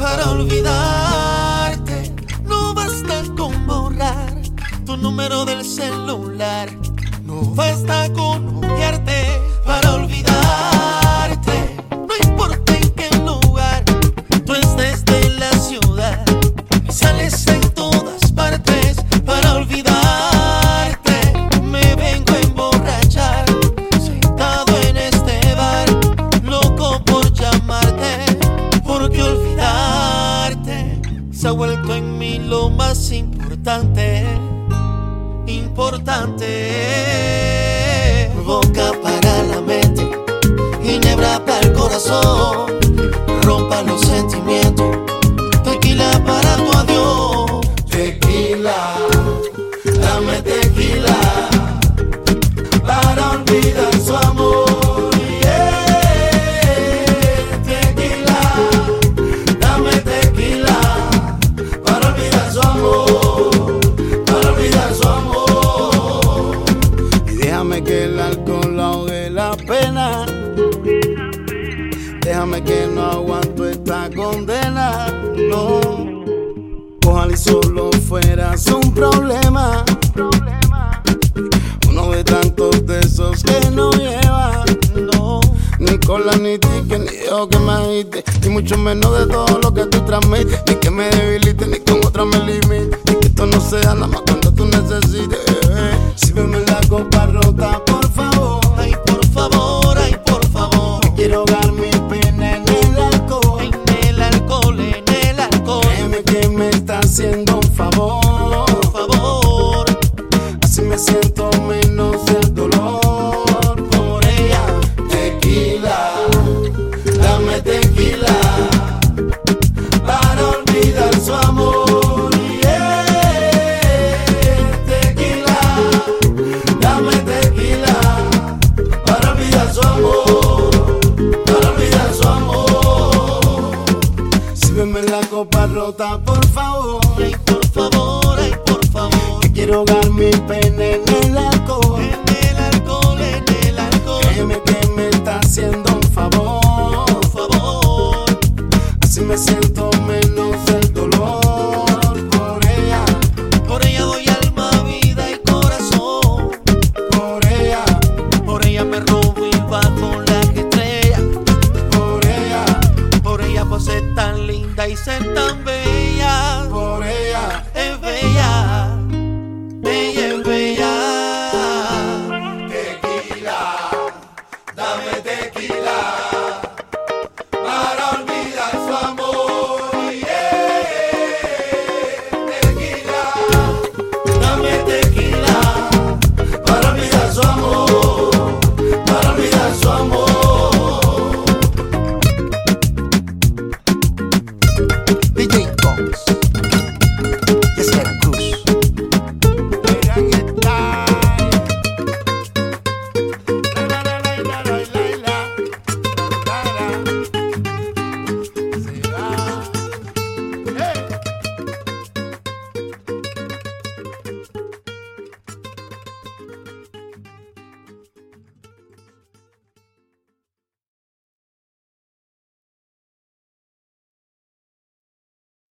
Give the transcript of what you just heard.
para olvidarte. No basta con borrar tu número del celular, no basta con bloquearte para olvidarte. No importa en qué lugar tú estés de la ciudad, me sales en todas partes para olvidarte. Me vengo a emborrachar sentado en este bar, loco por llamarte, porque olvidarte se ha vuelto en mí lo más importante. Boca para la mente, ginebra para el corazón, rompa los sentimientos, tequila para tu adiós. Tequila, dame tequila, para olvidar su amor. Yeah. Tequila, dame tequila, para olvidar su amor, para olvidar su amor. Y déjame que el alcohol ahogue la pena, déjame que no aguanto esta condena, no. Ojalá y solo fueras un problema, uno de tantos de esos que no lleva, no. Ni cola, ni ticket, ni dejo que me agite, ni mucho menos de todo lo que tú transmites, ni que me debilite, ni con otra me limite, ni que esto no sea nada más cuando tú necesites. Sírveme la copa rota, por favor. Ay, por favor, ay, por favor. Quiero ahogar mi pena en el alcohol, en el alcohol, en el alcohol. Créeme que me está haciendo un favor, Por favor, así me siento menos el dolor. Por ella, tequila, dame tequila, para olvidar su amor. Yeah. Tequila, dame tequila, para olvidar su amor, para olvidar su amor. Sírveme la copa rota, por favor. ay, por favor, ay, por favor. Que quiero ahogar mi pena en el alcohol. En el alcohol, en el alcohol. Créeme que me está haciendo un favor, Por favor, así me siento menos el dolor. por ella doy alma, vida y corazón. Por ella me robo y bajo las estrellas. Por ella por ser tan linda y ser tan bella.